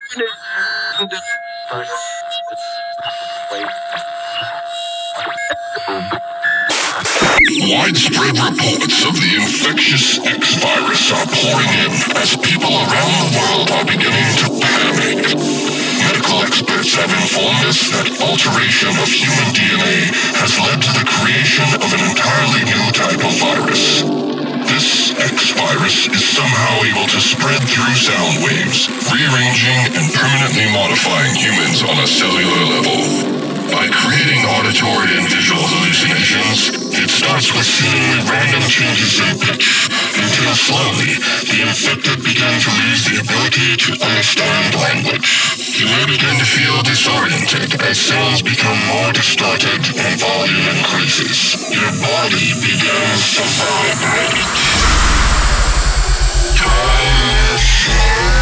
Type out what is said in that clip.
Widespread reports of the infectious X virus are pouring in as people around the world are beginning to panic. Medical experts have informed us that alteration of human DNA has led to the creation of an entirely new type of virus. This X virus is somehow able to spread through sound waves, rearranging and permanently modifying humans on a cellular level. By creating auditory and visual hallucinations, it starts with seemingly random changes in pitch, until slowly, the infected begin to lose the ability to understand language. You may begin to feel disoriented as sounds become more distorted and volume increases. Your body begins to vibrate. Transform.